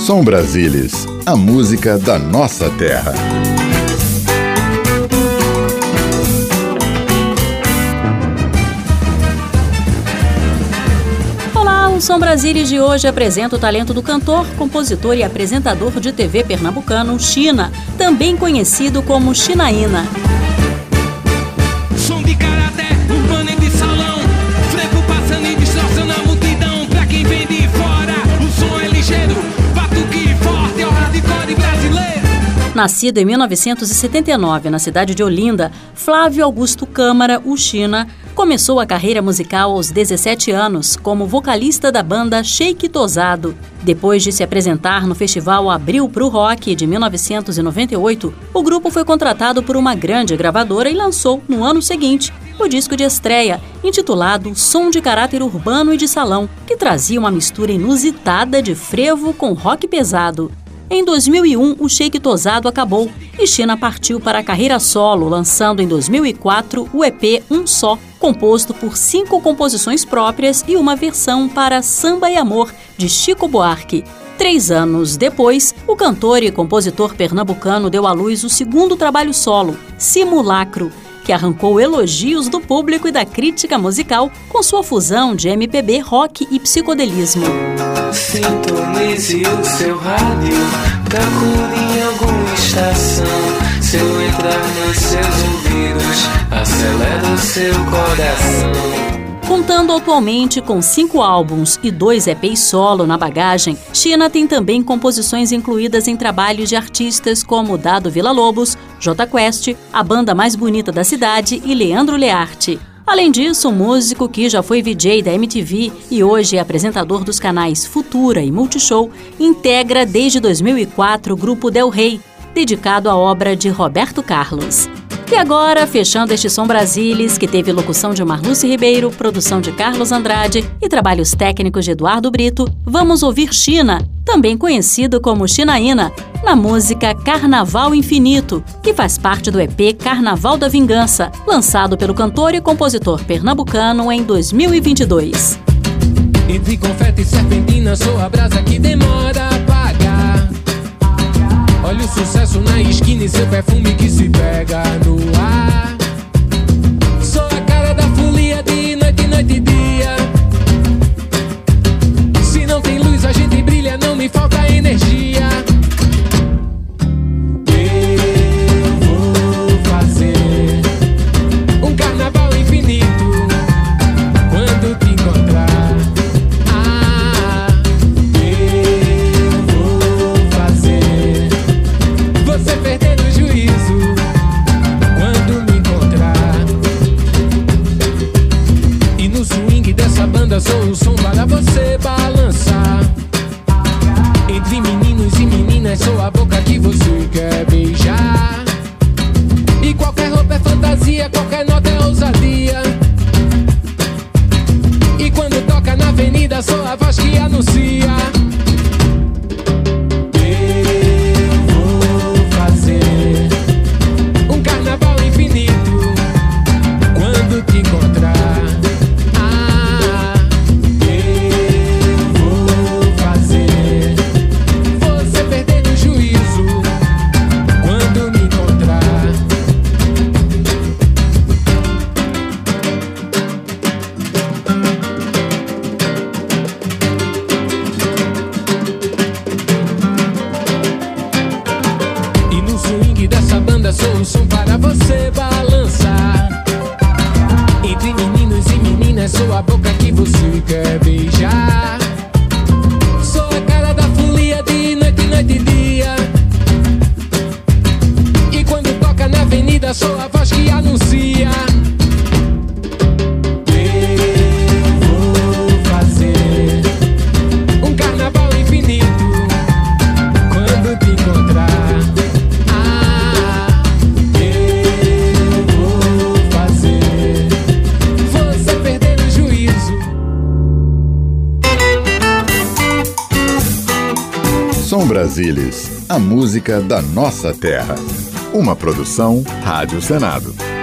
Som Brasilis, a música da nossa terra. Olá, o Som Brasilis de hoje apresenta o talento do cantor, compositor e apresentador de TV pernambucano China, também conhecido como Chinaína. Som de karatê, urbano e de salão, frevo passando e distorcendo a multidão. Pra quem vem de fora, o som é ligeiro, batuque forte, é o hardcore brasileiro. Nascido em 1979 na cidade de Olinda, Flávio Augusto Câmara, o China, começou a carreira musical aos 17 anos como vocalista da banda Shake Tosado. Depois de se apresentar no festival Abril pro Rock de 1998, o grupo foi contratado por uma grande gravadora e lançou, no ano seguinte, o disco de estreia, intitulado Som de Caráter Urbano e de Salão, que trazia uma mistura inusitada de frevo com rock pesado. Em 2001, o Shake Tosado acabou e China partiu para a carreira solo, lançando em 2004 o EP Um Só, composto por 5 composições próprias e uma versão para Samba e Amor, de Chico Buarque. 3 anos depois, o cantor e compositor pernambucano deu à luz o segundo trabalho solo, Simulacro, que arrancou elogios do público e da crítica musical com sua fusão de MPB, rock e psicodelismo. Sintonize o seu rádio, calcule em alguma estação. Se eu entrar nos seus ouvidos, acelera o seu coração. Contando atualmente com 5 álbuns e 2 EPs solo na bagagem, China tem também composições incluídas em trabalhos de artistas como Dado Villa-Lobos, Jota Quest, A Banda Mais Bonita da Cidade e Leandro Learte. Além disso, o músico que já foi VJ da MTV e hoje é apresentador dos canais Futura e Multishow, integra desde 2004 o grupo Del Rey, dedicado à obra de Roberto Carlos. E agora, fechando este Som Brasilis, que teve locução de Marluce Ribeiro, produção de Carlos Andrade e trabalhos técnicos de Eduardo Brito, vamos ouvir China, também conhecido como Chinaína, na música Carnaval Infinito, que faz parte do EP Carnaval da Vingança, lançado pelo cantor e compositor pernambucano em 2022. Entre confete e serpentina, sou a brasa que demora a apagar. Olha o sucesso na esquina e seu perfume que se pega no ar. Sou a cara da folia de noite, noite e dia. Se não tem luz a gente brilha, não me falta energia. Eu vou fazer um carnaval infinito quando te encontrar. Você perder o juízo quando me encontrar. E no swing dessa banda sou o som para você balançar. Entre meninos e meninas sou a boca que você quer beijar. E qualquer roupa é fantasia, qualquer nota é ousadia. E quando toca na avenida sou a voz que anuncia. Um carnaval infinito quando te encontrar. Eu vou fazer você perder o juízo quando me encontrar. E no swing dessa banda sou o som para você balançar. Entre meninos e meninas sou a boca que você quer beijar. Sou a cara da folia de noite, noite e dia. E quando toca na avenida sou a voz que anuncia. Eu vou fazer um carnaval infinito quando te encontrar. Som Brasilis, a música da nossa terra. Uma produção Rádio Senado.